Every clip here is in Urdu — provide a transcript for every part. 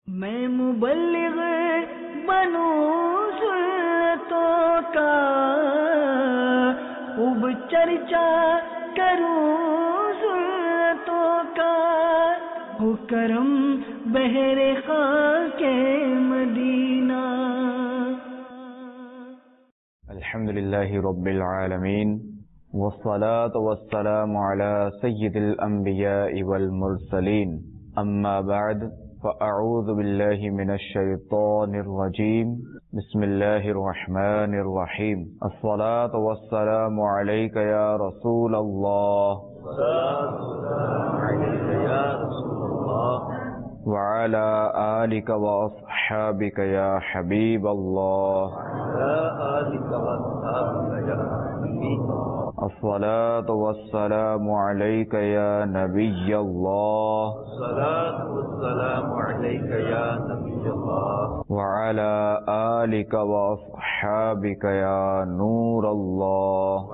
میں مبلغ بنوں سنتوں کا، خوب چرچا کروں سنتوں کا، ہو کرم بہر خاک مدینہ۔ الحمد للہ رب العالمین، والصلاة والسلام على سید الانبیاء والمرسلین، اما بعد فاعوذ باللہ من الشیطان الرجیم، بسم اللہ الرحمن الرحیم۔ الصلاة والسلام علیک یا رسول اللہ، وعلى آلک واصحابک یا حبیب اللہ، الصلاة والسلام علیک یا نبی اللہ، وعلى آلک واصحابک یا نور اللہ۔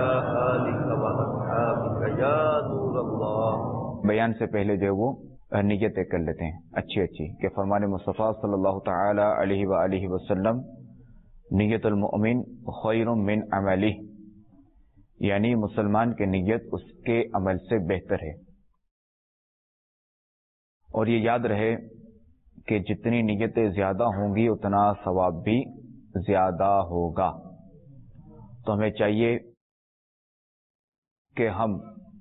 بیان سے پہلے جو وہ نیتیں کر لیتے ہیں اچھی کہ فرمان مصطفیٰ صلی اللہ تعالی علیہ وآلہ وسلم، نیت المؤمن خیر من عملہ، یعنی مسلمان کی نیت اس کے عمل سے بہتر ہے۔ اور یہ یاد رہے کہ جتنی نیتیں زیادہ ہوں گی اتنا ثواب بھی زیادہ ہوگا۔ تو ہمیں چاہیے کہ ہم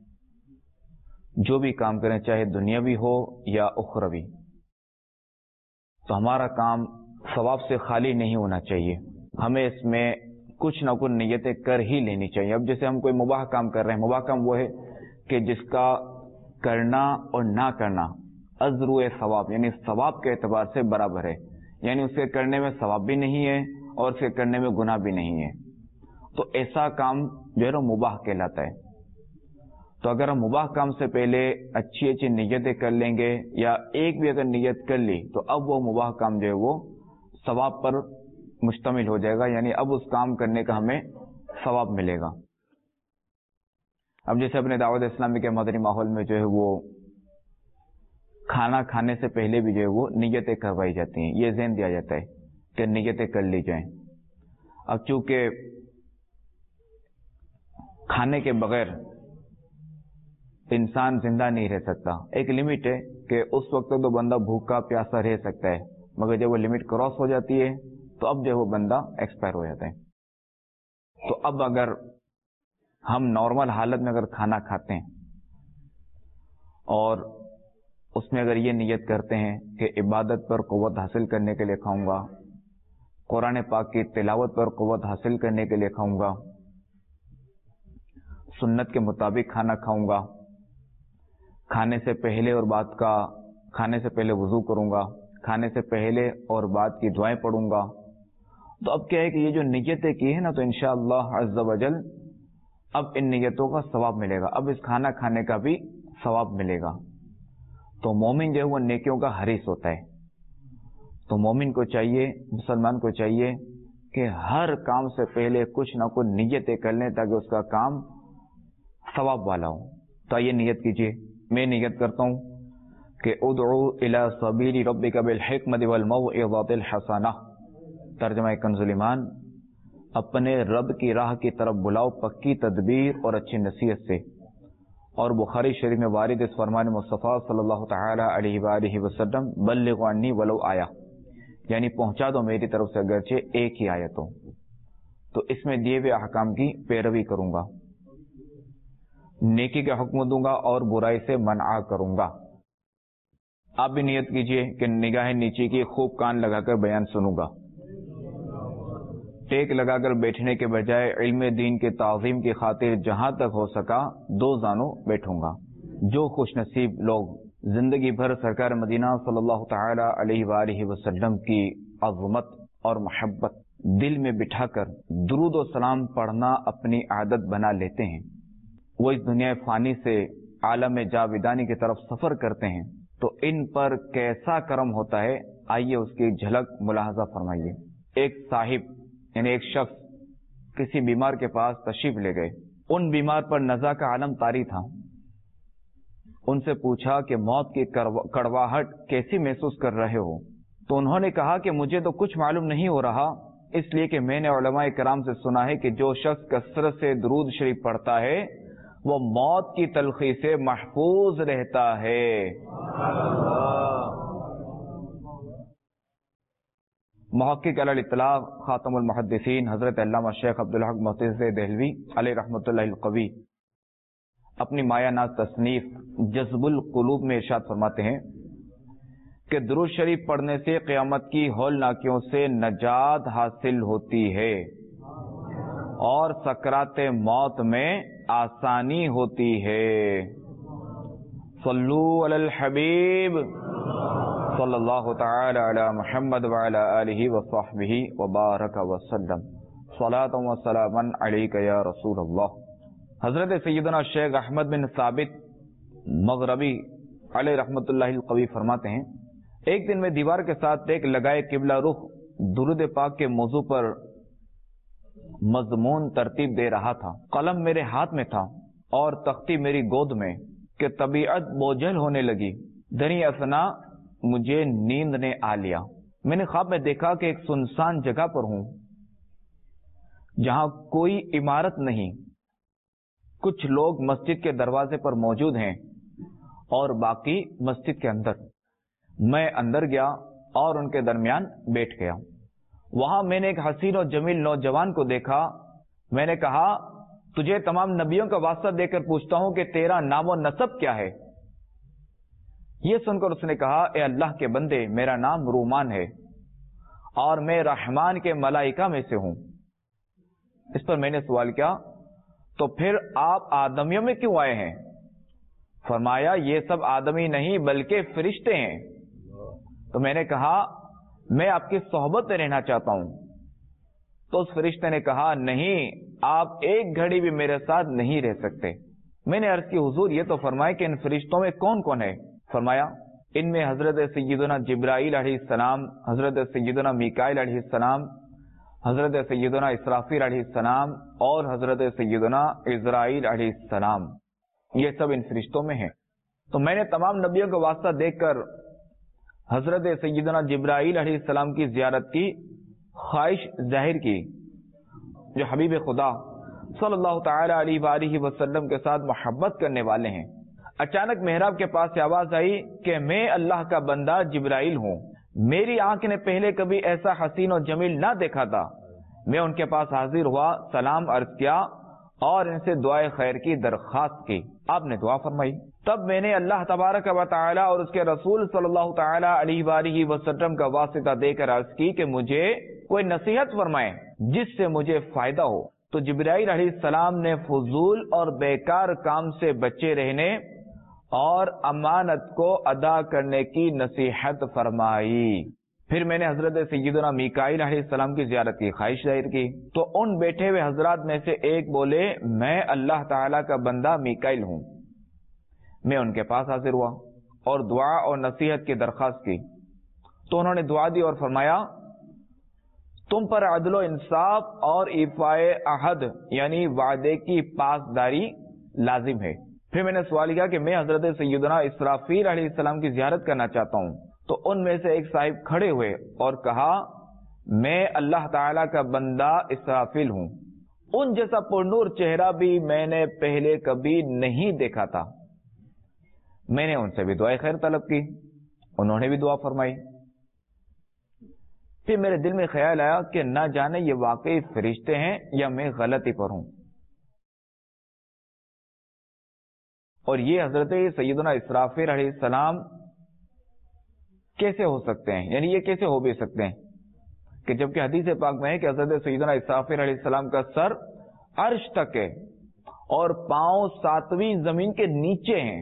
جو بھی کام کریں، چاہے دنیاوی ہو یا اخروی، تو ہمارا کام ثواب سے خالی نہیں ہونا چاہیے، ہمیں اس میں کچھ نہ کچھ نیتیں کر ہی لینی چاہیے۔ اب جیسے ہم کوئی مباح کام کر رہے ہیں، مباح کام وہ ہے کہ جس کا کرنا اور نہ کرنا اجر و ثواب، یعنی ثواب کے اعتبار سے برابر ہے، یعنی اس کے کرنے میں ثواب بھی نہیں ہے اور اس کے کرنے میں گناہ بھی نہیں ہے، تو ایسا کام جو ہے مباح کہلاتا ہے۔ تو اگر ہم مباح کام سے پہلے اچھی نیتیں کر لیں گے، یا ایک بھی اگر نیت کر لی، تو اب وہ مباح کام جو ہے وہ ثواب پر مشتمل ہو جائے گا، یعنی اب اس کام کرنے کا ہمیں ثواب ملے گا۔ اب جیسے اپنے دعوت اسلامی کے مدنی ماحول میں جو ہے وہ کھانا کھانے سے پہلے بھی جو ہے وہ نیتیں کروائی جاتی ہیں، یہ ذہن دیا جاتا ہے کہ نیتیں کر لی جائیں۔ اب چونکہ کھانے کے بغیر انسان زندہ نہیں رہ سکتا، ایک لمٹ ہے کہ اس وقت تو بندہ بھوکا پیاسا رہ سکتا ہے، مگر جب وہ لمٹ کراس ہو جاتی ہے تو اب جو ہے وہ بندہ ایکسپائر ہو جاتا ہے۔ تو اب اگر ہم نارمل حالت میں اگر کھانا کھاتے ہیں اور اس میں اگر یہ نیت کرتے ہیں کہ عبادت پر قوت حاصل کرنے کے لیے کھاؤں گا، قرآن پاک کی تلاوت پر قوت حاصل کرنے کے لیے کھاؤں گا، سنت کے مطابق کھانا کھاؤں گا، کھانے سے پہلے اور بعد کا، کھانے سے پہلے وضو کروں گا، کھانے سے پہلے اور بعد کی دعائیں پڑھوں گا، تو اب کیا ہے کہ یہ جو نیتیں کی ہے نا، تو انشاءاللہ عز و جل اب ان نیتوں کا ثواب ملے گا، اب اس کھانا کھانے کا بھی ثواب ملے گا۔ تو مومن جو ہے وہ نیکیوں کا حریص ہوتا ہے، تو مومن کو چاہیے، مسلمان کو چاہیے کہ ہر کام سے پہلے کچھ نہ کچھ نیتیں کر لیں تاکہ اس کا کام ثواب والا ہو۔ تو یہ نیت کیجیے، میں نیت کرتا ہوں کہ ادعو الی سبیل ربک بالحکمت والموعظۃ الحسنہ، ترجمہ کنز ایمان، اپنے رب کی راہ کی طرف بلاؤ پکی تدبیر اور اچھی نصیحت سے۔ اور بخاری شریف میں وارد اس فرمان مصطفیٰ صلی اللہ تعالی علیہ وآلہ وسلم، بلغوا عنی ولو آیہ، یعنی پہنچا دو میری طرف سے اگرچہ ایک ہی آیت ہو۔ تو اس میں دیے ہوئے احکام کی پیروی کروں گا، نیکی کا حکم دوں گا اور برائی سے منع کروں گا۔ آپ بھی نیت کیجئے کہ نگاہ نیچی کی، خوب کان لگا کر بیان سنوں گا، ٹیک لگا کر بیٹھنے کے بجائے علم دین کے تعظیم کی خاطر جہاں تک ہو سکا دو زانوں بیٹھوں گا۔ جو خوش نصیب لوگ زندگی بھر سرکار مدینہ صلی اللہ تعالی علیہ وآلہ وسلم کی عظمت اور محبت دل میں بٹھا کر درود و سلام پڑھنا اپنی عادت بنا لیتے ہیں، وہ اس دنیا فانی سے عالم جاودانی کی طرف سفر کرتے ہیں، تو ان پر کیسا کرم ہوتا ہے، آئیے اس کی ایک جھلک ملاحظہ فرمائیے۔ ایک صاحب یعنی ایک شخص کسی بیمار کے پاس تشریف لے گئے، ان بیمار پر نزا کا عالم طاری تھا، ان سے پوچھا کہ موت کی کڑواہٹ کیسی محسوس کر رہے ہو؟ تو انہوں نے کہا کہ مجھے تو کچھ معلوم نہیں ہو رہا، اس لیے کہ میں نے علماء کرام سے سنا ہے کہ جو شخص کثرت سے درود شریف پڑھتا ہے وہ موت کی تلخی سے محفوظ رہتا ہے۔ محقق علی الاطلاق خاتم المحدثین حضرت علامہ شیخ عبدالحق محدث دہلوی علیہ رحمۃ اللہ القوی اپنی مایہ ناز تصنیف جذب القلوب میں ارشاد فرماتے ہیں کہ درود شریف پڑھنے سے قیامت کی ہولناکیوں سے نجات حاصل ہوتی ہے اور سکرات موت میں آسانی ہوتی ہے۔ صلو علی الحبیب صلی اللہ تعالی علی محمد وعلی آلہ وصحبہ وبارک وسلم، صلاۃ و سلاما علیک یا رسول اللہ۔ حضرت سیدنا شیخ احمد بن ثابت مغربی علیہ رحمۃ اللہ القوی فرماتے ہیں، ایک دن میں دیوار کے ساتھ ایک لگائے قبلہ رخ درود پاک کے موضوع پر مضمون ترتیب دے رہا تھا۔ قلم میرے ہاتھ میں تھا اور تختی میری گود میں کہ طبیعت بوجھل ہونے لگی۔ دری اثنا مجھے نیند نے آ لیا۔ میں نے خواب میں دیکھا کہ ایک سنسان جگہ پر ہوں جہاں کوئی عمارت نہیں، کچھ لوگ مسجد کے دروازے پر موجود ہیں اور باقی مسجد کے اندر۔ میں اندر گیا اور ان کے درمیان بیٹھ گیا۔ وہاں میں نے ایک حسین و جمیل نوجوان کو دیکھا۔ میں نے کہا، تجھے تمام نبیوں کا واسطہ دے کر پوچھتا ہوں کہ تیرا نام و نسب کیا ہے؟ یہ سن کر اس نے کہا، اے اللہ کے بندے، میرا نام رومان ہے اور میں رحمان کے ملائکہ میں سے ہوں۔ اس پر میں نے سوال کیا، تو پھر آپ آدمیوں میں کیوں آئے ہیں؟ فرمایا، یہ سب آدمی نہیں بلکہ فرشتے ہیں۔ تو میں نے کہا، میں آپ کی صحبت میں رہنا چاہتا ہوں۔ تو اس فرشتے نے کہا، نہیں، آپ ایک گھڑی بھی میرے ساتھ نہیں رہ سکتے۔ میں نے عرض کی، حضور یہ تو فرمائے کہ ان فرشتوں میں کون کون ہے؟ فرمایا، ان میں حضرت سیدنا جبرائیل علیہ السلام، حضرت سیدنا میکائیل علیہ السلام، حضرت سیدنا اسرافیل علیہ السلام اور حضرت سیدنا عزرائیل علیہ السلام، یہ سب ان فرشتوں میں ہیں۔ تو میں نے تمام نبیوں کا واسطہ دیکھ کر حضرت سیدنا جبرائیل علیہ السلام کی زیارت کی خواہش ظاہر کی، جو حبیب خدا صلی اللہ تعالی علیہ وآلہ وسلم کے ساتھ محبت کرنے والے ہیں۔ اچانک محراب کے پاس سے آواز آئی کہ میں اللہ کا بندہ جبرائیل ہوں۔ میری آنکھ نے پہلے کبھی ایسا حسین و جمیل نہ دیکھا تھا۔ میں ان کے پاس حاضر ہوا، سلام عرض کیا اور ان سے دعائے خیر کی درخواست کی۔ آپ نے دعا فرمائی۔ تب میں نے اللہ تبارک و تعالی اور اس کے رسول صلی اللہ تعالی علیہ وآلہ وسلم کا واسطہ دے کر عرض کی کہ مجھے کوئی نصیحت فرمائیں جس سے مجھے فائدہ ہو۔ تو جبرائیل علیہ السلام نے فضول اور بیکار کام سے بچے رہنے اور امانت کو ادا کرنے کی نصیحت فرمائی۔ پھر میں نے حضرت سیدنا میکائیل علیہ السلام کی زیارت کی خواہش ظاہر کی۔ تو ان بیٹھے ہوئے حضرات میں سے ایک بولے، میں اللہ تعالیٰ کا بندہ میکائیل ہوں۔ میں ان کے پاس حاضر ہوا اور دعا اور نصیحت کی درخواست کی۔ تو انہوں نے دعا دی اور فرمایا، تم پر عدل و انصاف اور ایفائے عہد یعنی وعدے کی پاسداری لازم ہے۔ پھر میں نے سوال کیا کہ میں حضرت سیدنا اسرافیل علیہ السلام کی زیارت کرنا چاہتا ہوں۔ تو ان میں سے ایک صاحب کھڑے ہوئے اور کہا، میں اللہ تعالیٰ کا بندہ اسرافیل ہوں۔ ان جیسا پرنور چہرہ بھی میں نے پہلے کبھی نہیں دیکھا تھا۔ میں نے ان سے بھی دعائے خیر طلب کی، انہوں نے بھی دعا فرمائی۔ پھر میرے دل میں خیال آیا کہ نہ جانے یہ واقعی فرشتے ہیں یا میں غلطی پر ہوں، اور یہ حضرت سیدنا اسرافیل علیہ السلام کیسے ہو سکتے ہیں، یعنی یہ کیسے ہو بھی سکتے ہیں کہ جبکہ حدیث پاک میں ہے کہ حضرت سیدنا اسرافیل علیہ السلام کا سر عرش تک ہے اور پاؤں 7ویں زمین کے نیچے ہیں۔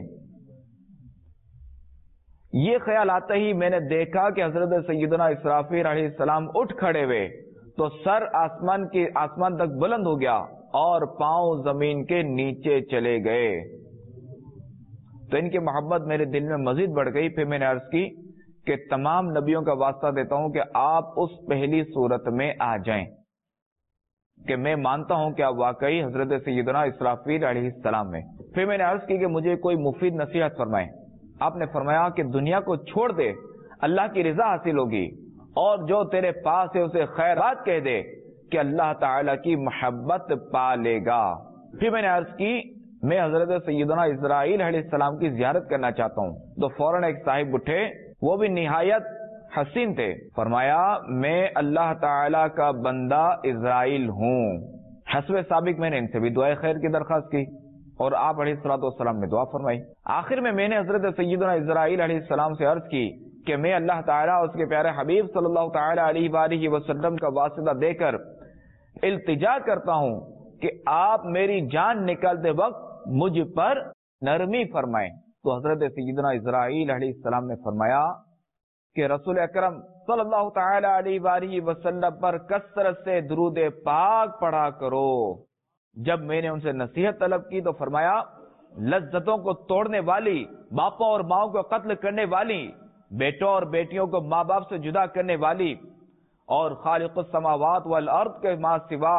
یہ خیال آتا ہی میں نے دیکھا کہ حضرت سیدنا اسرافیل علیہ السلام اٹھ کھڑے ہوئے تو سر آسمان تک بلند ہو گیا اور پاؤں زمین کے نیچے چلے گئے۔ تو ان کی محبت میرے دل میں مزید بڑھ گئی۔ پھر میں نے عرض کی کہ تمام نبیوں کا واسطہ دیتا ہوں کہ آپ اس پہلی صورت میں آ جائیں کہ میں مانتا ہوں کہ آپ واقعی حضرت سیدنا اسرافیل علیہ السلام ہیں۔ پھر میں نے عرض کی کہ مجھے کوئی مفید نصیحت فرمائیں۔ آپ نے فرمایا کہ دنیا کو چھوڑ دے، اللہ کی رضا حاصل ہوگی، اور جو تیرے پاس ہے اسے خیرات کہہ دے کہ اللہ تعالی کی محبت پا لے گا۔ پھر میں نے عرض کی میں حضرت سیدنا اسرائیل علیہ السلام کی زیارت کرنا چاہتا ہوں، تو فوراً ایک صاحب اٹھے، وہ بھی نہایت حسین تھے، فرمایا میں اللہ تعالی کا بندہ اسرائیل ہوں۔ حسب سابق میں نے ان سے بھی دعائے خیر کی درخواست کی اور آپ علیہ الصلوۃ والسلام نے دعا فرمائی۔ آخر میں نے حضرت سیدنا اسرائیل علیہ السلام سے عرض کی کہ میں اللہ تعالیٰ اس کے پیارے حبیب صلی اللہ تعالی علیہ وآلہ وسلم کا واسطہ دے کر التجا کرتا ہوں کہ آپ میری جان نکالتے وقت مجھ پر نرمی فرمائیں۔ تو حضرت سیدنا اسرائیل علیہ السلام نے فرمایا کہ رسول اکرم صلی اللہ تعالی علیہ وآلہ وسلم پر کثرت سے درود پاک پڑھا کرو۔ جب میں نے ان سے نصیحت طلب کی تو فرمایا لذتوں کو توڑنے والی، باپوں اور ماؤں کو قتل کرنے والی، بیٹوں اور بیٹیوں کو ماں باپ سے جدا کرنے والی اور خالق السماوات والارض کے ماں سوا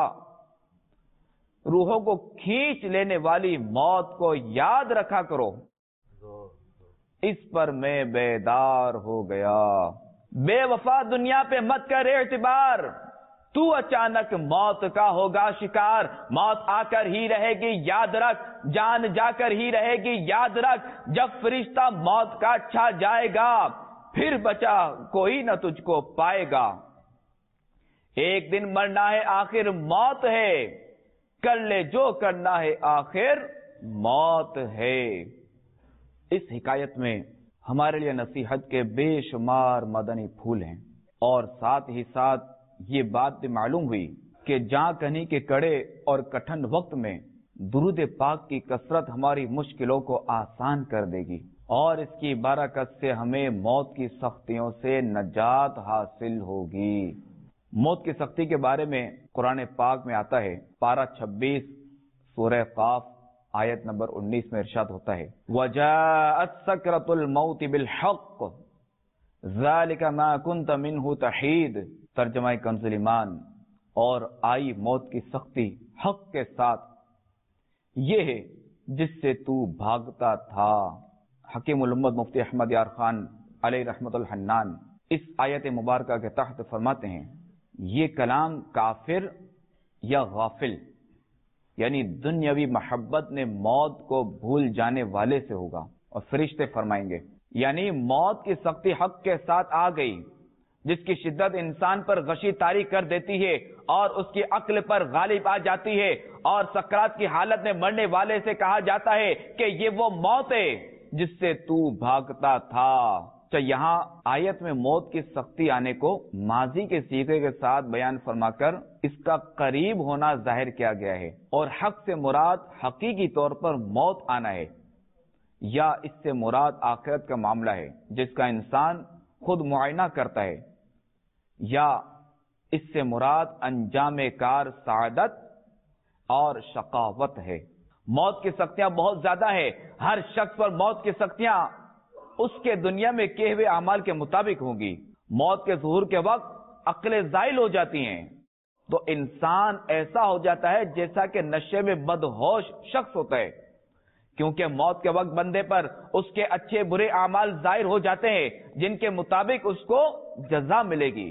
روحوں کو کھینچ لینے والی موت کو یاد رکھا کرو۔ اس پر میں بیدار ہو گیا۔ بے وفا دنیا پہ مت کر اعتبار، تو اچانک موت کا ہوگا شکار۔ موت آ کر ہی رہے گی یاد رکھ، جان جا کر ہی رہے گی یاد رکھ۔ جب فرشتہ موت کا چھا جائے گا پھر بچا کوئی نہ تجھ کو پائے گا۔ ایک دن مرنا ہے آخر موت ہے، کر لے جو کرنا ہے آخر موت ہے۔ اس حکایت میں ہمارے لیے نصیحت کے بے شمار مدنی پھول ہیں، اور ساتھ ہی ساتھ یہ بات بھی معلوم ہوئی کہ جاں کنی کے کڑے اور کٹھن وقت میں درود پاک کی کثرت ہماری مشکلوں کو آسان کر دے گی، اور اس کی برکت سے ہمیں موت کی سختیوں سے نجات حاصل ہوگی۔ موت کی سختی کے بارے میں قرآن پاک میں آتا ہے، پارہ 26 سورہ قاف آیت نمبر 19 میں ارشاد ہوتا ہے وَجَاءَتْ سَكْرَةُ الْمَوْتِ بِالْحَقِّ ذَلِكَ مَا كُنْتَ مِنْهُ تَحِيدُ۔ ترجمہ کنز ایمان، اور آئی موت کی سختی حق کے ساتھ، یہ ہے جس سے تو بھاگتا تھا۔ حکیم الامت مفتی احمد یار خان علیہ رحمت الحنان اس آیت مبارکہ کے تحت فرماتے ہیں یہ کلام کافر یا غافل یعنی دنیاوی محبت نے موت کو بھول جانے والے سے ہوگا، اور فرشتے فرمائیں گے یعنی موت کی سختی حق کے ساتھ آ گئی، جس کی شدت انسان پر غشی طاری کر دیتی ہے اور اس کی عقل پر غالب آ جاتی ہے، اور سکرات کی حالت میں مرنے والے سے کہا جاتا ہے کہ یہ وہ موت ہے جس سے تو بھاگتا تھا۔ تو یہاں آیت میں موت کی سختی آنے کو ماضی کے صیغے کے ساتھ بیان فرما کر اس کا قریب ہونا ظاہر کیا گیا ہے، اور حق سے مراد حقیقی طور پر موت آنا ہے، یا اس سے مراد آخرت کا معاملہ ہے جس کا انسان خود معائنہ کرتا ہے، یا اس سے مراد انجام کار سعادت اور شقاوت ہے۔ موت کی سختیاں بہت زیادہ ہے، ہر شخص پر موت کی سختیاں اس کے دنیا میں کیے ہوئے اعمال کے مطابق ہوں گی۔ موت کے ظہور کے وقت عقلیں زائل ہو جاتی ہیں، تو انسان ایسا ہو جاتا ہے جیسا کہ نشے میں بدہوش شخص ہوتا ہے، کیونکہ موت کے وقت بندے پر اس کے اچھے برے اعمال ظاہر ہو جاتے ہیں جن کے مطابق اس کو جزا ملے گی۔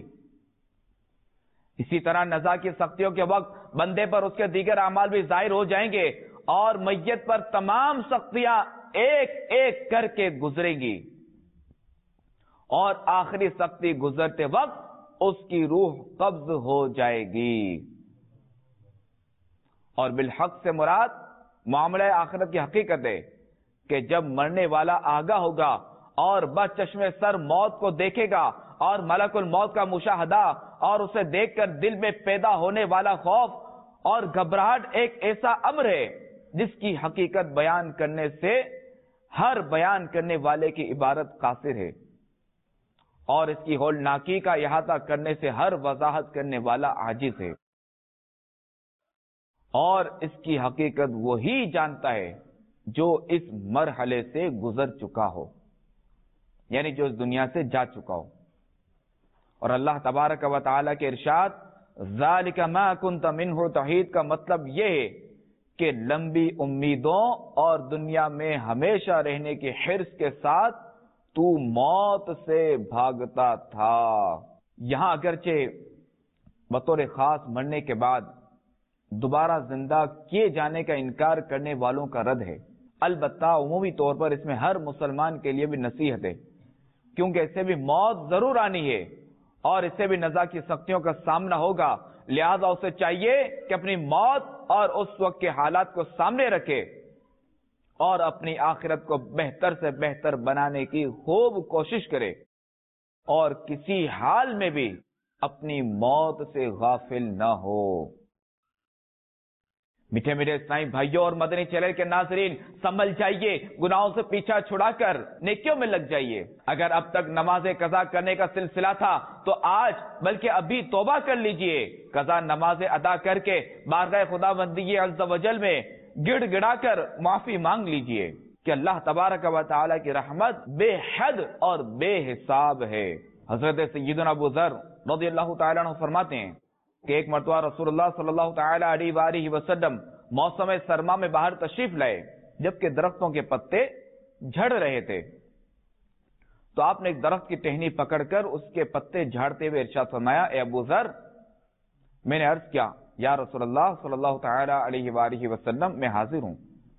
اسی طرح نزا کی سختیوں کے وقت بندے پر اس کے دیگر اعمال بھی ظاہر ہو جائیں گے، اور میت پر تمام سختیاں ایک ایک کر کے گزرے گی، اور آخری سختی گزرتے وقت اس کی روح قبض ہو جائے گی۔ اور بالحق سے مراد معاملہ آخرت کی حقیقت ہے کہ جب مرنے والا آگاہ ہوگا اور بس چشمے سر موت کو دیکھے گا، اور ملک الموت کا مشاہدہ اور اسے دیکھ کر دل میں پیدا ہونے والا خوف اور گھبراہٹ ایک ایسا امر ہے جس کی حقیقت بیان کرنے سے ہر بیان کرنے والے کی عبارت قاصر ہے، اور اس کی ہولناکی کا احاطہ کرنے سے ہر وضاحت کرنے والا عاجز ہے، اور اس کی حقیقت وہی جانتا ہے جو اس مرحلے سے گزر چکا ہو، یعنی جو اس دنیا سے جا چکا ہو۔ اور اللہ تبارک و تعالیٰ کے ارشاد ذالک ما کنت منہ تحید کا مطلب یہ ہے کہ لمبی امیدوں اور دنیا میں ہمیشہ رہنے کی حرص کے ساتھ تو موت سے بھاگتا تھا. یہاں اگرچہ بطور خاص مرنے کے بعد دوبارہ زندہ کیے جانے کا انکار کرنے والوں کا رد ہے، البتہ عمومی طور پر اس میں ہر مسلمان کے لیے بھی نصیحت ہے، کیونکہ اس سے بھی موت ضرور آنی ہے اور اس سے بھی نزا کی سختیوں کا سامنا ہوگا. لہذا اسے چاہیے کہ اپنی موت اور اس وقت کے حالات کو سامنے رکھے اور اپنی آخرت کو بہتر سے بہتر بنانے کی خوب کوشش کرے اور کسی حال میں بھی اپنی موت سے غافل نہ ہو. میٹھے میٹھے اسلامی بھائیوں اور مدنی چینل کے ناظرین، سنبھل جائیے، گناہوں سے پیچھا چھڑا کر نیکیوں میں لگ جائیے. اگر اب تک نماز قضا کرنے کا سلسلہ تھا تو آج بلکہ ابھی توبہ کر لیجئے. قضا نماز ادا کر کے بارگاہ خدا بندی عز و جل میں گڑ گڑا کر معافی مانگ لیجئے کہ اللہ تبارک و تعالی کی رحمت بے حد اور بے حساب ہے. حضرت سیدنا ابو ذر رضی اللہ تعالیٰ عنہ فرماتے ہیں کہ ایک مرتبہ رسول اللہ صلی اللہ تعالی علیہ وآلہ وسلم موسم سرما میں باہر تشریف لائے، جبکہ درختوں کے پتے جھڑ رہے تھے. تو آپ نے ایک درخت کی ٹہنی پکڑ کر اس کے پتے جھاڑتے ہوئے ارشاد فرمایا، اے ابو ذر، میں نے عرض کیا یا رسول اللہ صلی اللہ تعالی علیہ وآلہ وسلم میں حاضر ہوں.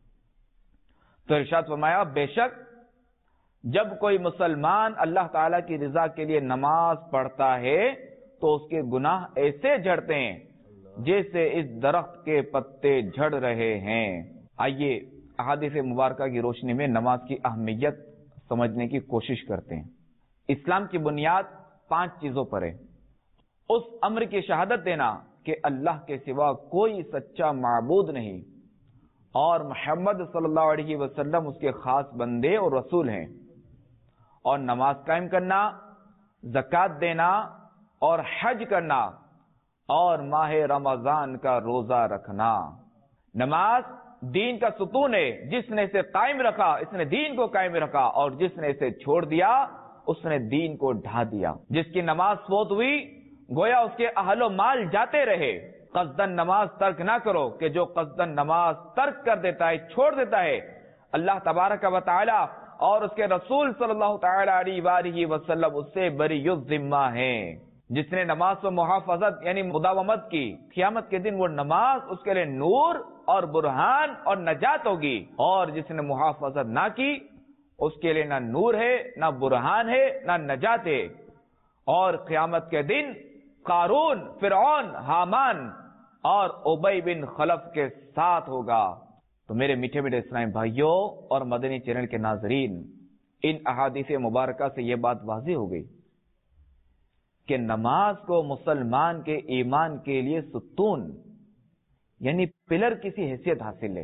تو ارشاد فرمایا، بے شک جب کوئی مسلمان اللہ تعالی کی رضا کے لیے نماز پڑھتا ہے تو اس کے گناہ ایسے جھڑتے ہیں جیسے اس درخت کے پتے جھڑ رہے ہیں. آئیے احادیث مبارکہ کی روشنی میں نماز کی اہمیت سمجھنے کی کوشش کرتے ہیں. اسلام کی بنیاد 5 چیزوں پر ہے. اس امر کی شہادت دینا کہ اللہ کے سوا کوئی سچا معبود نہیں اور محمد صلی اللہ علیہ وسلم اس کے خاص بندے اور رسول ہیں، اور نماز قائم کرنا، زکوٰۃ دینا اور حج کرنا اور ماہ رمضان کا روزہ رکھنا. نماز دین کا ستون ہے، جس نے اسے قائم رکھا اس نے دین کو قائم رکھا، اور جس نے اسے چھوڑ دیا اس نے دین کو ڈھا دیا. جس کی نماز فوت ہوئی گویا اس کے اہل و مال جاتے رہے. قصدن نماز ترک نہ کرو کہ جو قصدن نماز ترک کر دیتا ہے، چھوڑ دیتا ہے، اللہ تبارک و تعالی اور اس کے رسول صلی اللہ تعالی علیہ وآلہ وسلم اس سے بری الذمہ ہیں. جس نے نماز پر محافظت یعنی مداومت کی، قیامت کے دن وہ نماز اس کے لیے نور اور برہان اور نجات ہوگی، اور جس نے محافظت نہ کی اس کے لیے نہ نور ہے، نہ برہان ہے، نہ نجات ہے، اور قیامت کے دن قارون، فرعون، حامان اور ابی بن خلف کے ساتھ ہوگا. تو میرے میٹھے میٹھے اسلامی بھائیوں اور مدنی چینل کے ناظرین، ان احادیث مبارکہ سے یہ بات واضح ہو گئی کہ نماز کو مسلمان کے ایمان کے لیے ستون یعنی پلر کسی حیثیت حاصل ہے.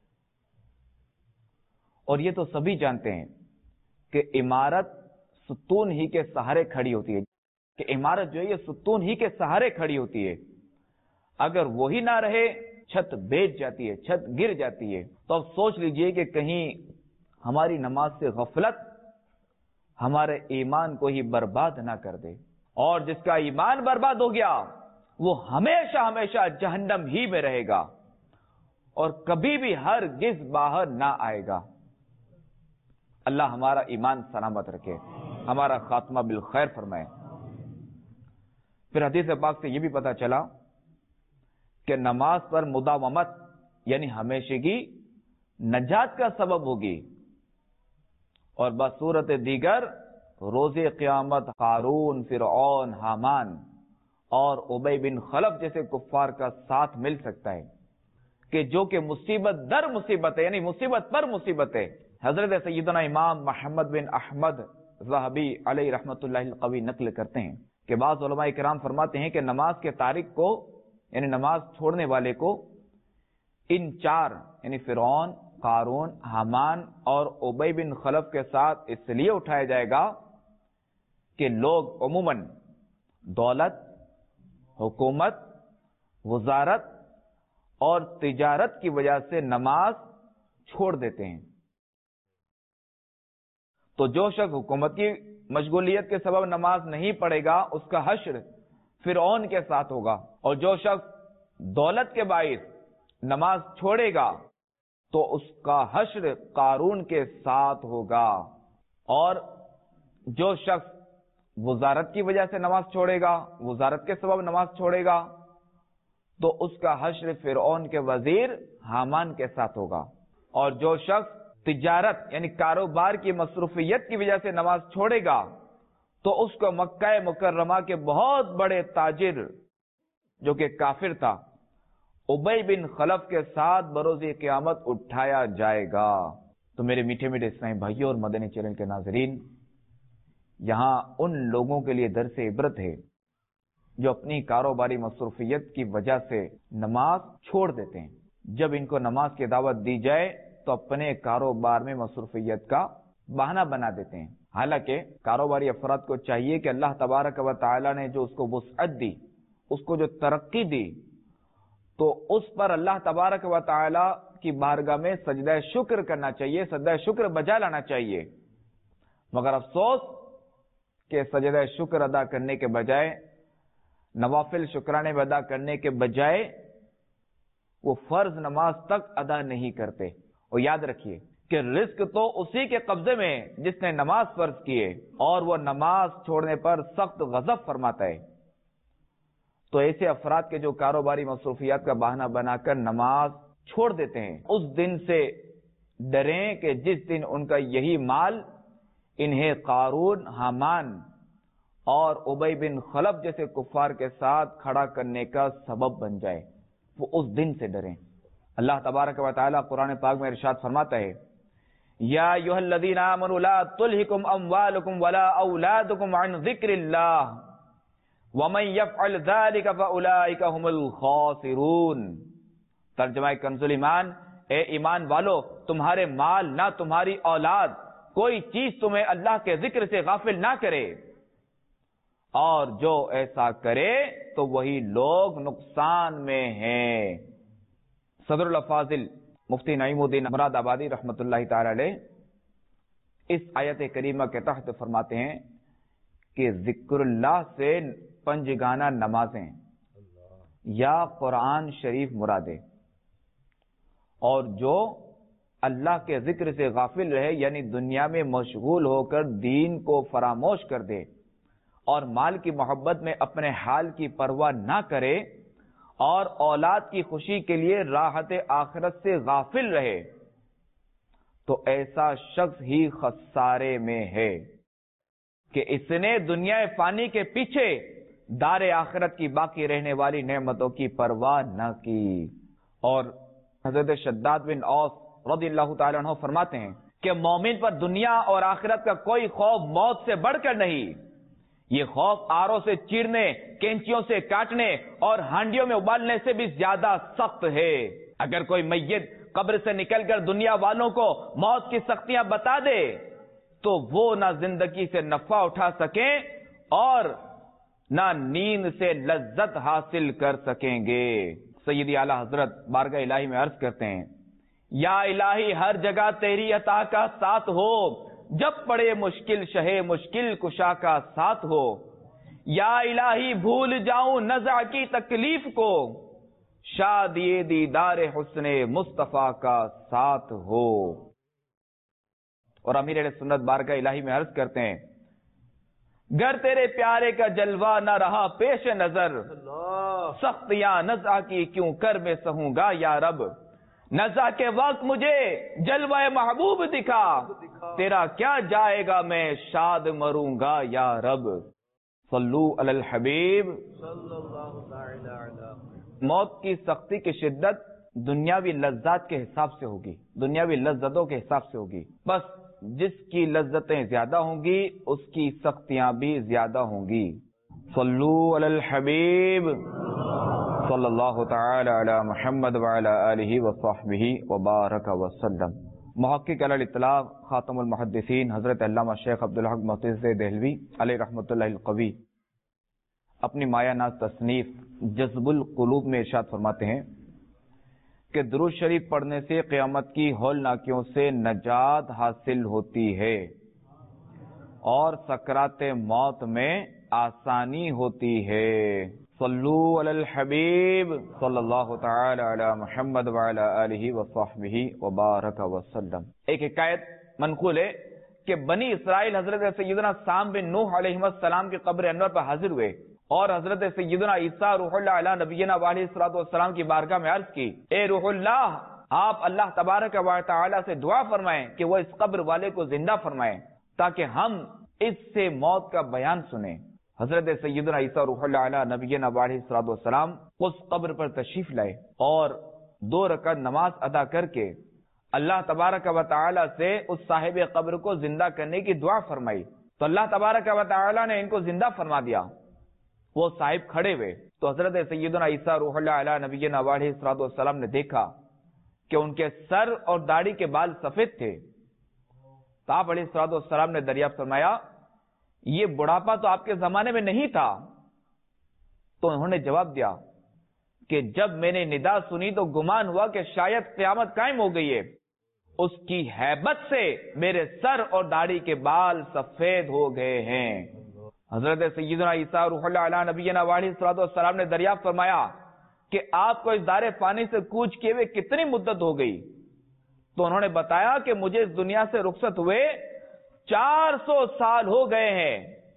اور یہ تو سبھی جانتے ہیں کہ عمارت ستون ہی کے سہارے کھڑی ہوتی ہے، کہ عمارت جو ہے یہ ستون ہی کے سہارے کھڑی ہوتی ہے. اگر وہی نہ رہے چھت بیٹھ جاتی ہے، چھت گر جاتی ہے. تو اب سوچ لیجئے کہ کہیں ہماری نماز سے غفلت ہمارے ایمان کو ہی برباد نہ کر دے، اور جس کا ایمان برباد ہو گیا وہ ہمیشہ ہمیشہ جہنم ہی میں رہے گا اور کبھی بھی ہرگز باہر نہ آئے گا. اللہ ہمارا ایمان سلامت رکھے، ہمارا خاتمہ بالخیر فرمائے. پھر حدیث پاک سے یہ بھی پتا چلا کہ نماز پر مداومت یعنی ہمیشگی نجات کا سبب ہوگی، اور بصورت دیگر روز قیامت قارون، فرعون، حامان اور ابی بن خلف جیسے کفار کا ساتھ مل سکتا ہے کہ جو کہ مصیبت در مصیبت ہے، یعنی مصیبت پر مصیبت ہے. حضرت سیدنا امام محمد بن احمد ذہبی علیہ رحمت اللہ القوی نقل کرتے ہیں کہ بعض علماء کرام فرماتے ہیں کہ نماز کے تارک کو یعنی نماز چھوڑنے والے کو ان 4 یعنی فرعون، قارون، حامان اور ابی بن خلف کے ساتھ اس لیے اٹھایا جائے گا کہ لوگ عموماً دولت، حکومت، وزارت اور تجارت کی وجہ سے نماز چھوڑ دیتے ہیں. تو جو شخص حکومت کی مشغولیت کے سبب نماز نہیں پڑھے گا اس کا حشر فرعون کے ساتھ ہوگا، اور جو شخص دولت کے باعث نماز چھوڑے گا تو اس کا حشر قارون کے ساتھ ہوگا، اور جو شخص وزارت کی وجہ سے نماز چھوڑے گا، وزارت کے سبب نماز چھوڑے گا، تو اس کا حشر فرعون کے وزیر حامان کے ساتھ ہوگا، اور جو شخص تجارت یعنی کاروبار کی مصروفیت کی وجہ سے نماز چھوڑے گا تو اس کو مکہ مکرمہ کے بہت بڑے تاجر جو کہ کافر تھا ابی بن خلف کے ساتھ بروز قیامت اٹھایا جائے گا۔ تو میرے میٹھے میٹھے اسلامی بھائیوں اور مدنی چینل کے ناظرین، یہاں ان لوگوں کے لیے درس عبرت ہے جو اپنی کاروباری مصروفیت کی وجہ سے نماز چھوڑ دیتے ہیں۔ جب ان کو نماز کی دعوت دی جائے تو اپنے کاروبار میں مصروفیت کا بہانہ بنا دیتے ہیں، حالانکہ کاروباری افراد کو چاہیے کہ اللہ تبارک و تعالی نے جو اس کو وسعت دی، اس کو جو ترقی دی، تو اس پر اللہ تبارک و تعالی کی بارگاہ میں سجدہ شکر کرنا چاہیے، سجدہ شکر بجا لانا چاہیے۔ مگر افسوس کہ سجدہ شکر ادا کرنے کے بجائے، نوافل شکرانے ادا کرنے کے بجائے وہ فرض نماز تک ادا نہیں کرتے۔ اور یاد رکھیے کہ رزق تو اسی کے قبضے میں جس نے نماز فرض کی ہے، اور وہ نماز چھوڑنے پر سخت غضب فرماتا ہے۔ تو ایسے افراد کے جو کاروباری مصروفیات کا بہانہ بنا کر نماز چھوڑ دیتے ہیں، اس دن سے ڈریں کہ جس دن ان کا یہی مال انہیں قارون، حامان اور ابی بن خلف جیسے کفار کے ساتھ کھڑا کرنے کا سبب بن جائے، وہ اس دن سے ڈریں۔ اللہ تبارک و تعالی قرآن پاک میں ارشاد فرماتا ہے، یا ایھا الذین آمنوا لا تلہکم اموالکم ولا اولادکم عن ذکر اللہ ومن یفعل ذلک فاولئک هم الخاسرون۔ ترجمہ کنز ایمان، اے ایمان والو، تمہارے مال نہ تمہاری اولاد کوئی چیز تمہیں اللہ کے ذکر سے غافل نہ کرے، اور جو ایسا کرے تو وہی لوگ نقصان میں ہیں۔ صدر الافاضل مفتی نعیم الدین مراد آبادی رحمۃ اللہ تعالی علیہ اس آیت کریمہ کے تحت فرماتے ہیں کہ ذکر اللہ سے پنجگانہ نمازیں یا قرآن شریف مراد ہے، اور جو اللہ کے ذکر سے غافل رہے یعنی دنیا میں مشغول ہو کر دین کو فراموش کر دے اور مال کی محبت میں اپنے حال کی پرواہ نہ کرے اور اولاد کی خوشی کے لیے راحت آخرت سے غافل رہے، تو ایسا شخص ہی خسارے میں ہے کہ اس نے دنیا فانی کے پیچھے دار آخرت کی باقی رہنے والی نعمتوں کی پرواہ نہ کی۔ اور حضرت شداد بن اوس رضی اللہ تعالیٰ عنہ فرماتے ہیں کہ مومن پر دنیا اور آخرت کا کوئی خوف موت سے بڑھ کر نہیں، یہ خوف آروں سے چیرنے، کینچیوں سے کاٹنے اور ہانڈیوں میں ابالنے سے بھی زیادہ سخت ہے۔ اگر کوئی میت قبر سے نکل کر دنیا والوں کو موت کی سختیاں بتا دے تو وہ نہ زندگی سے نفع اٹھا سکیں اور نہ نیند سے لذت حاصل کر سکیں گے۔ سیدی اعلیٰ حضرت بارگاہ الہی میں عرض کرتے ہیں، یا الہی ہر جگہ تیری عطا کا ساتھ ہو، جب پڑے مشکل شہ مشکل کشا کا ساتھ ہو، یا الہی بھول جاؤں نزع کی تکلیف کو، شادی دیدار حسن مصطفیٰ کا ساتھ ہو۔ اور امیر اہل سنت بارگاہ الہی میں عرض کرتے ہیں، گر تیرے پیارے کا جلوہ نہ رہا پیش نظر، سختیاں نزع کی کیوں کر میں سہوں گا یا رب، نزع کے وقت مجھے جلوہ محبوب دکھا، تیرا کیا جائے گا میں شاد مروں گا یا رب۔ صلو علی الحبیب۔ موت کی سختی کی شدت دنیاوی لذات کے حساب سے ہوگی، دنیاوی لذتوں کے حساب سے ہوگی، بس جس کی لذتیں زیادہ ہوں گی اس کی سختیاں بھی زیادہ ہوں گی۔ صلو علی الحبیب صلی اللہ تعالی علی محمد وعلی آلہ وصحبہ وبارک وسلم۔ محقق علی الاطلاق خاتم المحدثین حضرت علامہ شیخ عبدالحق محدث دہلوی علیہ رحمۃ اللہ القوی اپنی مایہ ناز تصنیف جذب القلوب میں ارشاد فرماتے ہیں کہ درود شریف پڑھنے سے قیامت کی ہولناکیوں سے نجات حاصل ہوتی ہے اور سکرات موت میں آسانی ہوتی ہے۔ صلو علی الحبیب صلی اللہ تعالی علی محمد وعلی آلہ وصحبہ وبارک وسلم۔ ایک حکایت منقول ہے کہ بنی اسرائیل حضرت سیدنا سام بن نوح علیہ السلام کے قبر انور پر حاضر ہوئے اور حضرت سیدنا عیسیٰ روح اللہ علی نبینا علیہ الصلوۃ والسلام کی بارگاہ میں عرض کی، اے روح اللہ، آپ اللہ تبارک و تعالی سے دعا فرمائیں کہ وہ اس قبر والے کو زندہ فرمائیں تاکہ ہم اس سے موت کا بیان سنیں۔ حضرت سیدنا عیسیٰ روح اللہ علی نبینا علیہ الصلوۃ والسلام اس قبر پر تشریف لائے اور 2 رکعت نماز ادا کر کے اللہ تبارک و تعالی سے اس صاحب قبر کو زندہ کرنے کی دعا فرمائی تو اللہ تبارک و تعالی نے ان کو زندہ فرما دیا۔ وہ صاحب کھڑے ہوئے تو حضرت سیدنا عیسیٰ روح اللہ علی نبینا علیہ الصلوۃ والسلام نے دیکھا کہ ان کے سر اور داڑھی کے بال سفید تھے۔ تو آپ علیہ الصلوۃ والسلام نے دریافت فرمایا، یہ بڑھاپا تو آپ کے زمانے میں نہیں تھا؟ تو انہوں نے جواب دیا کہ جب میں نے ندا سنی تو گمان ہوا کہ شاید قیامت قائم ہو گئی ہے، اس کی ہیبت سے میرے سر اور داڑھی کے بال سفید ہو گئے ہیں۔ حضرت سیدنا عیسیٰ روح اللہ علی نبینا علیہ الصلوۃ والسلام نے دریافت فرمایا کہ آپ کو اس دار فانی سے کوچ کیے ہوئے کتنی مدت ہو گئی؟ تو انہوں نے بتایا کہ مجھے اس دنیا سے رخصت ہوئے 400 سال ہو گئے ہیں،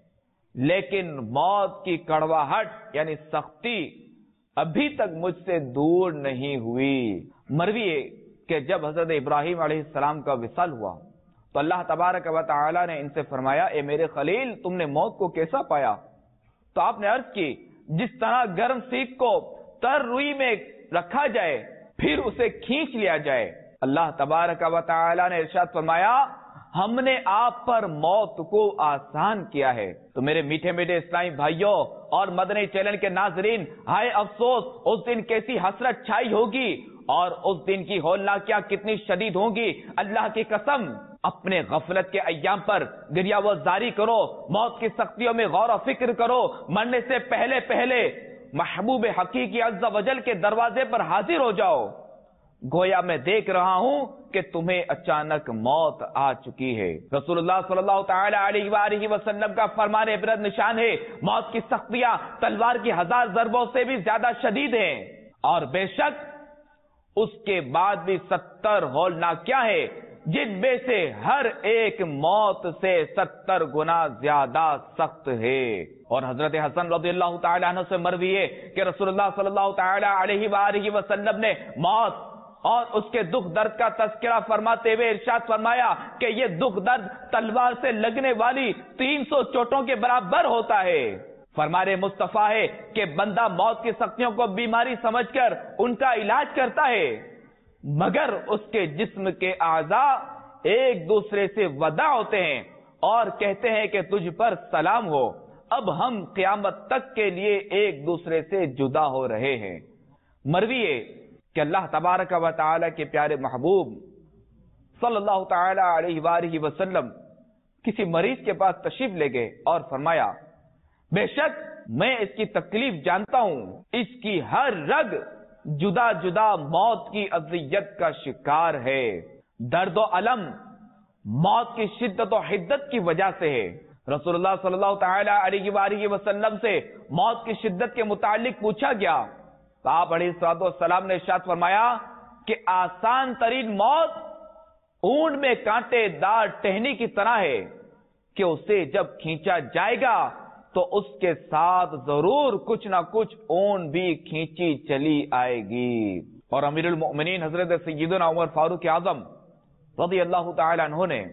لیکن موت کی کڑواہٹ یعنی سختی ابھی تک مجھ سے دور نہیں ہوئی۔ مروی ہے کہ جب حضرت ابراہیم علیہ السلام کا وصال ہوا تو اللہ تبارک و تعالی نے ان سے فرمایا، اے میرے خلیل، تم نے موت کو کیسا پایا؟ تو آپ نے عرض کی، جس طرح گرم سیخ کو تر روئی میں رکھا جائے پھر اسے کھینچ لیا جائے۔ اللہ تبارک و تعالی نے ارشاد فرمایا، ہم نے آپ پر موت کو آسان کیا ہے۔ تو میرے میٹھے میٹھے اسلامی بھائیوں اور مدنی چینل کے ناظرین، ہائے افسوس، اس دن کیسی حسرت چھائی ہوگی اور اس دن کی ہولناکیاں کتنی شدید ہوں گی۔ اللہ کی قسم، اپنے غفلت کے ایام پر گریہ وزاری کرو، موت کی سختیوں میں غور و فکر کرو، مرنے سے پہلے پہلے محبوب حقیقی عز و جل کے دروازے پر حاضر ہو جاؤ۔ گویا میں دیکھ رہا ہوں کہ تمہیں اچانک موت آ چکی ہے۔ رسول اللہ صلی اللہ تعالی علیہ وآلہ وسلم کا فرمان عبرت نشان ہے، موت کی سختیاں تلوار کی 1000 ضربوں سے بھی زیادہ شدید ہیں، اور بے شک اس کے بعد بھی 70 ہولناکیاں ہیں، جن میں سے ہر ایک موت سے 70 گنا زیادہ سخت ہے۔ اور حضرت حسن رضی اللہ تعالی عنہ سے مروی ہے کہ رسول اللہ صلی اللہ تعالی علیہ وآلہ وسلم نے موت اور اس کے دکھ درد کا تذکرہ فرماتے ہوئے ارشاد فرمایا کہ یہ دکھ درد تلوار سے لگنے والی 300 چوٹوں کے برابر ہوتا ہے۔ فرمان مصطفیٰ ہے کہ بندہ موت کی سختیوں کو بیماری سمجھ کر ان کا علاج کرتا ہے، مگر اس کے جسم کے اعضاء ایک دوسرے سے وداع ہوتے ہیں اور کہتے ہیں کہ تجھ پر سلام ہو، اب ہم قیامت تک کے لیے ایک دوسرے سے جدا ہو رہے ہیں۔ مروی ہے کہ اللہ تبارک و تعالی کے پیارے محبوب صلی اللہ تعالی علیہ وآلہ وسلم کسی مریض کے پاس تشریف لے گئے اور فرمایا، بے شک میں اس کی تکلیف جانتا ہوں، اس کی ہر رگ جدا جدا موت کی اذیت کا شکار ہے، درد و علم موت کی شدت و حدت کی وجہ سے ہے۔ رسول اللہ صلی اللہ تعالی علیہ وآلہ وسلم سے موت کی شدت کے متعلق پوچھا گیا تو آپ علیہ الصلوۃ والسلام نے ارشاد فرمایا کہ آسان ترین موت اونٹ میں کانٹے دار ٹہنی کی طرح ہے کہ اسے جب کھینچا جائے گا تو اس کے ساتھ ضرور کچھ نہ کچھ اون بھی کھینچی چلی آئے گی۔ اور امیر المؤمنین حضرت سیدنا عمر فاروق اعظم رضی اللہ تعالی عنہ نے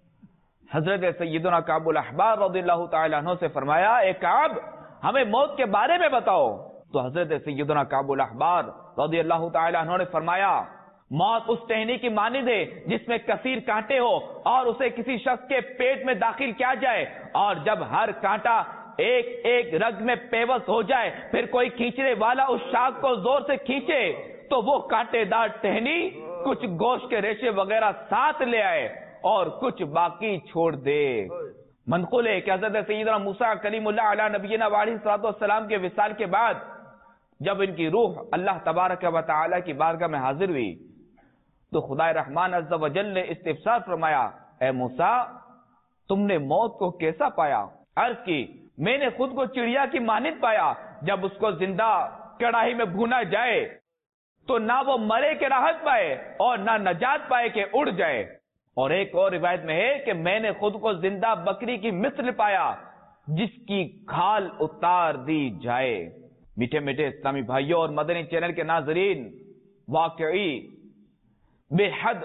حضرت سیدنا کعب الاحبار رضی اللہ تعالی عنہ سے فرمایا، اے کعب، ہمیں موت کے بارے میں بتاؤ۔ تو حضرت سیدنا کعب الاحبار رضی اللہ تعالی عنہ نے فرمایا، موت اس ٹہنی کی مانند ہے جس میں کثیر کانٹے ہو اور اسے کسی شخص کے پیٹ میں داخل کیا جائے، اور جب ہر کانٹا ایک ایک رگ میں پیوست ہو جائے پھر کوئی کھینچنے والا اس شاخ کو زور سے کھینچے تو وہ کانٹے دار ٹہنی کچھ گوشت کے ریشے وغیرہ ساتھ لے آئے اور کچھ باقی چھوڑ دے۔ منقول ہے کہ حضرت سیدنا موسیٰ کلیم اللہ علیہ نبینا علیہ الصلوۃ والسلام کے وصال کے بعد جب ان کی روح اللہ تبارک و تعالی کی بارگاہ میں حاضر ہوئی تو خدا رحمان عز و جل نے استفسار فرمایا، اے موسیٰ، تم نے موت کو کیسا پایا؟ عرض کی، میں نے خود کو چڑیا کی مانند پایا، جب اس کو زندہ کڑاہی میں بھونا جائے تو نہ وہ مرے کہ راحت پائے اور نہ نجات پائے کہ اڑ جائے۔ اور ایک اور روایت میں ہے کہ میں نے خود کو زندہ بکری کی مثل پایا جس کی کھال اتار دی جائے۔ میٹھے میٹھے اسلامی بھائیوں اور مدنی چینل کے ناظرین، واقعی بے حد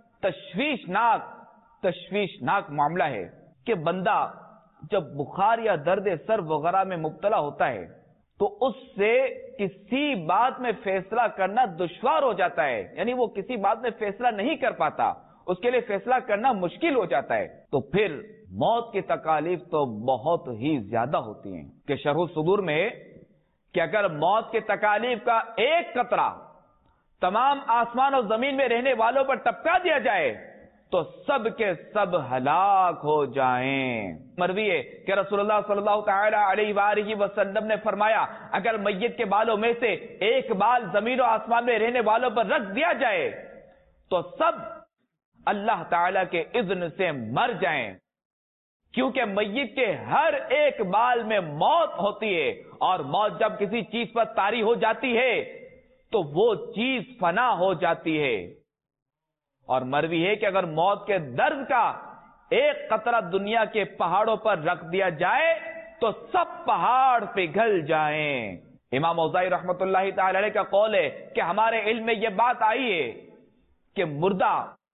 تشویشناک معاملہ ہے کہ بندہ جب بخار یا درد سر وغیرہ میں مبتلا ہوتا ہے تو اس سے کسی بات میں فیصلہ کرنا دشوار ہو جاتا ہے، یعنی وہ کسی بات میں فیصلہ نہیں کر پاتا، اس کے لیے فیصلہ کرنا مشکل ہو جاتا ہے۔ تو پھر موت کی تکالیف تو بہت ہی زیادہ ہوتی ہیں کہ شرح الصدور میں کہ اگر موت کی تکالیف کا ایک قطرہ تمام آسمان اور زمین میں رہنے والوں پر ٹپکا دیا جائے تو سب کے سب ہلاک ہو جائیں۔ مروی ہے کہ رسول اللہ صلی اللہ تعالی علیہ وآلہ وسلم نے فرمایا، اگر میت کے بالوں میں سے ایک بال زمین و آسمان میں رہنے والوں پر رکھ دیا جائے تو سب اللہ تعالی کے اذن سے مر جائیں، کیونکہ میت کے ہر ایک بال میں موت ہوتی ہے، اور موت جب کسی چیز پر طاری ہو جاتی ہے تو وہ چیز فنا ہو جاتی ہے۔ اور مروی ہے کہ اگر موت کے درد کا ایک قطرہ دنیا کے پہاڑوں پر رکھ دیا جائے تو سب پہاڑ پگھل جائیں۔ امام اوزاعی رحمت اللہ تعالی علیہ کا قول ہے کہ ہمارے علم میں یہ بات آئی ہے کہ مردہ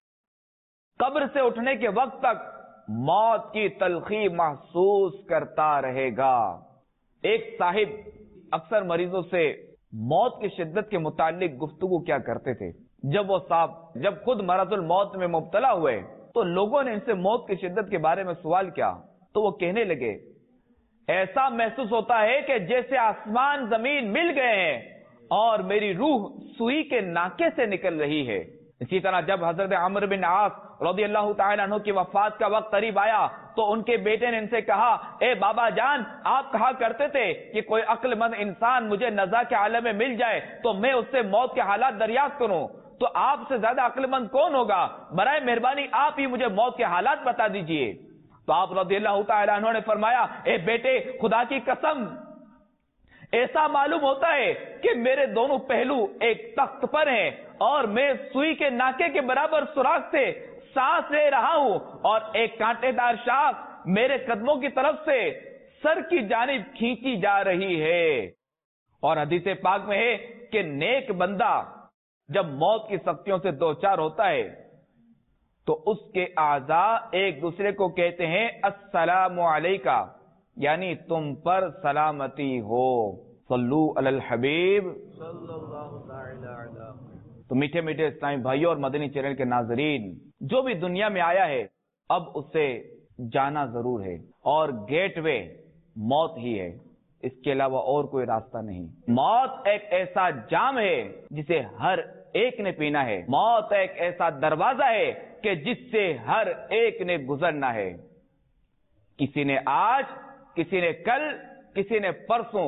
قبر سے اٹھنے کے وقت تک موت کی تلخی محسوس کرتا رہے گا۔ ایک صاحب اکثر مریضوں سے موت کی شدت کے متعلق گفتگو کیا کرتے تھے۔ جب وہ صاحب خود مرض الموت میں مبتلا ہوئے تو لوگوں نے ان سے موت کی شدت کے بارے میں سوال کیا تو وہ کہنے لگے، ایسا محسوس ہوتا ہے کہ جیسے آسمان زمین مل گئے ہیں اور میری روح سوئی کے ناکے سے نکل رہی ہے۔ اسی طرح جب حضرت عمرو بن عاص رضی اللہ تعالیٰ عنہ کی وفات کا وقت قریب آیا تو ان کے بیٹے نے ان سے کہا، اے بابا جان، آپ کہا کرتے تھے کہ کوئی عقل مند انسان مجھے نزا کے عالم میں مل جائے تو میں اس سے موت کے حالات دریافت کروں، تو آپ سے زیادہ عقل مند کون ہوگا؟ برائے مہربانی آپ ہی مجھے موت کے حالات بتا دیجئے۔ تو آپ رضی اللہ تعالیٰ عنہ نے فرمایا، اے بیٹے، خدا کی قسم، ایسا معلوم ہوتا ہے کہ میرے دونوں پہلو ایک تخت پر ہیں اور میں سوئی کے ناکے کے برابر سوراخ سے سانس لے رہا ہوں، اور ایک کانٹے دار شاخ میرے قدموں کی طرف سے سر کی جانب کھینچی جا رہی ہے۔ اور حدیث پاک میں ہے کہ نیک بندہ جب موت کی سختیوں سے دوچار ہوتا ہے تو اس کے اعضاء ایک دوسرے کو کہتے ہیں السلام علیکہ، یعنی تم پر سلامتی ہو، صلو علی الحبیب صلی اللہ تعالی علیہ۔ تو میٹھے میٹھے اسلامی بھائیوں اور مدنی چینل کے ناظرین، جو بھی دنیا میں آیا ہے اب اسے جانا ضرور ہے، اور گیٹ وے موت ہی ہے، اس کے علاوہ اور کوئی راستہ نہیں۔ موت ایک ایسا جام ہے جسے ہر ایک نے پینا ہے، موت ایک ایسا دروازہ ہے کہ جس سے ہر ایک نے گزرنا ہے، کسی نے آج، کسی نے کل، کسی نے پرسوں،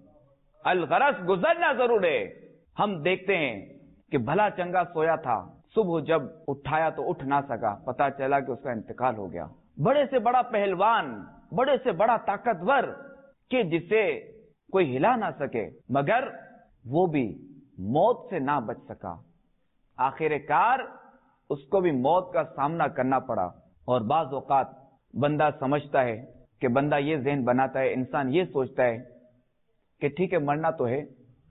الغرض گزرنا ضرور ہے۔ ہم دیکھتے ہیں کہ بھلا چنگا سویا تھا، صبح جب اٹھایا تو اٹھ نہ سکا، پتا چلا کہ اس کا انتقال ہو گیا۔ بڑے سے بڑا پہلوان، بڑے سے بڑا طاقتور کہ جسے کوئی ہلا نہ سکے، مگر وہ بھی موت سے نہ بچ سکا، آخر کار اس کو بھی موت کا سامنا کرنا پڑا۔ اور بعض اوقات بندہ سمجھتا ہے کہ بندہ یہ ذہن بناتا ہے، انسان یہ سوچتا ہے کہ ٹھیک ہے مرنا تو ہے،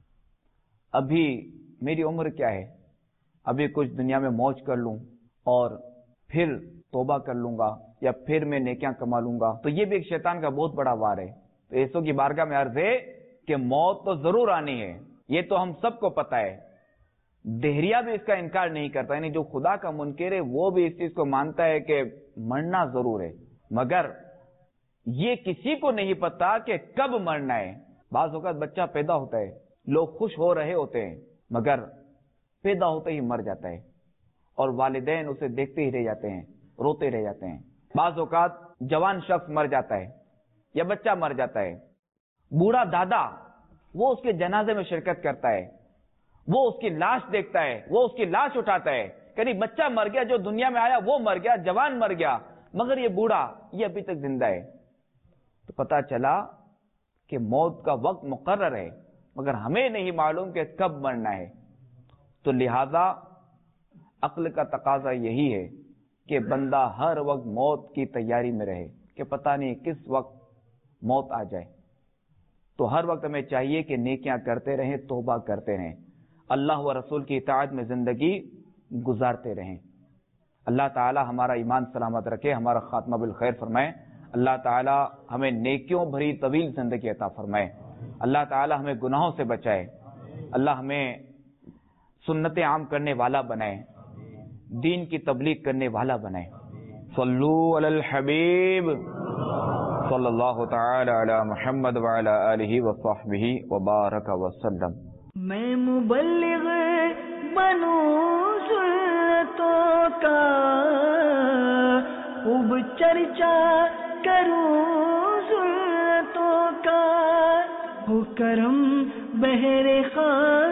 ابھی میری عمر کیا ہے، ابھی کچھ دنیا میں موج کر لوں اور پھر توبہ کر لوں گا، یا پھر میں نیکیاں کما لوں گا۔ تو یہ بھی ایک شیطان کا بہت بڑا وار ہے۔ تو ایسوں کی بارگاہ میں عرض ہے کہ موت تو ضرور آنی ہے، یہ تو ہم سب کو پتا ہے، دہریہ بھی اس کا انکار نہیں کرتا، یعنی جو خدا کا منکر ہے وہ بھی اس چیز کو مانتا ہے کہ مرنا ضرور ہے، مگر یہ کسی کو نہیں پتا کہ کب مرنا ہے۔ بعض اوقات بچہ پیدا ہوتا ہے، لوگ خوش ہو رہے ہوتے ہیں، مگر پیدا ہوتے ہی مر جاتا ہے، اور والدین اسے دیکھتے ہی رہ جاتے ہیں، روتے رہ جاتے ہیں۔ بعض اوقات جوان شخص مر جاتا ہے یا بچہ مر جاتا ہے، بوڑھا دادا وہ اس کے جنازے میں شرکت کرتا ہے، وہ اس کی لاش دیکھتا ہے، وہ اس کی لاش اٹھاتا ہے، کہ بچہ مر گیا، جو دنیا میں آیا وہ مر گیا، جوان مر گیا، مگر یہ بوڑھا یہ ابھی تک زندہ ہے۔ تو پتہ چلا کہ موت کا وقت مقرر ہے مگر ہمیں نہیں معلوم کہ کب مرنا ہے. تو لہذا عقل کا تقاضا یہی ہے کہ بندہ ہر وقت موت کی تیاری میں رہے کہ پتہ نہیں کس وقت موت آ جائے. تو ہر وقت ہمیں چاہیے کہ نیکیاں کرتے رہیں, توبہ کرتے رہیں, اللہ و رسول کی اطاعت میں زندگی گزارتے رہیں. اللہ تعالی ہمارا ایمان سلامت رکھے, ہمارا خاتمہ بالخیر فرمائے. اللہ تعالی ہمیں نیکیوں بھری طویل زندگی عطا فرمائے. اللہ تعالی ہمیں گناہوں سے بچائے. اللہ ہمیں سنت عام کرنے والا بنائے, دین کی تبلیغ کرنے والا بنائے. صلو علی الحبیب صلی اللہ تعالی علی محمد وعلی آلہ وصحبہ وبارک وسلم. میں مبلغ بنوں سنتوں کا, خوب چرچا کروں سنتوں کا, ہو کرم بہر خاک